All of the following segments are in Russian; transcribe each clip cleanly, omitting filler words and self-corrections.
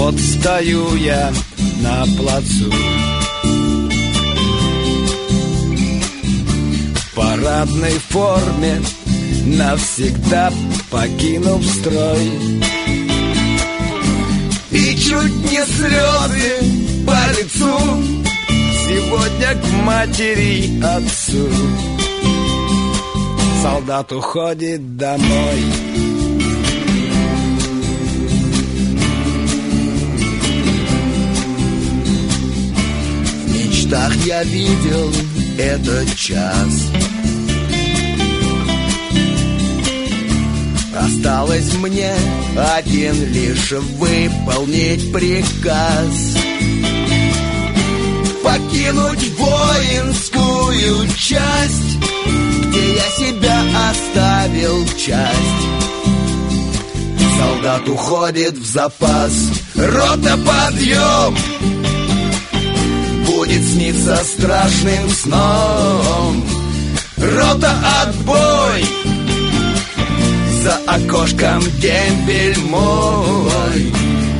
Вот стою я на плацу, в парадной форме, навсегда покинув строй. И чуть не слезы по лицу сегодня к матери и отцу. Солдат уходит домой. В мечтах я видел этот час. Осталось мне один лишь выполнить приказ. Покинуть воинскую часть, где я себя оставил часть. Солдат уходит в запас. Рота, подъем! Будет сниться страшным сном. Рота, отбой! За окошком дембель мой.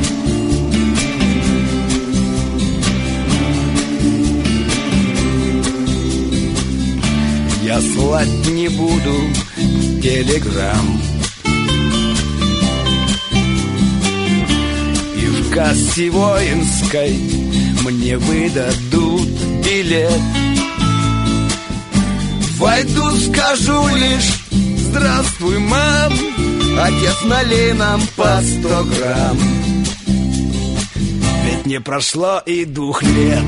Я слать не буду телеграмм, и в кассе воинской мне выдадут билет. Войду, скажу лишь: здравствуй, мам, отец, налей нам по 100 грамм. Ведь не прошло и 2 лет.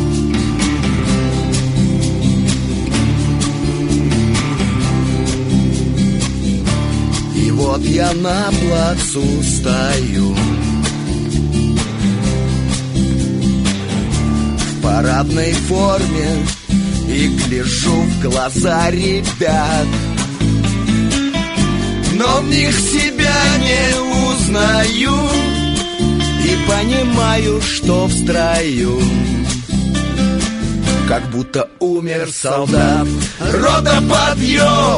И вот я на плацу стою, в парадной форме, и гляжу в глаза ребят. Но в них себя не узнаю и понимаю, что в строю как будто умер солдат. Рота, подъем!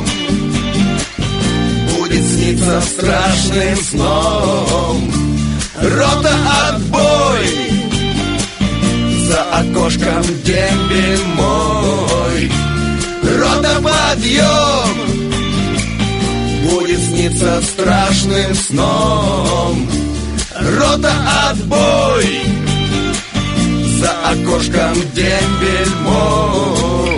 Будет сниться страшным сном. Рота, отбой! За окошком дембель мой. Рота, подъем! Будет сниться страшным сном. Рота, отбой! За окошком дембель мой.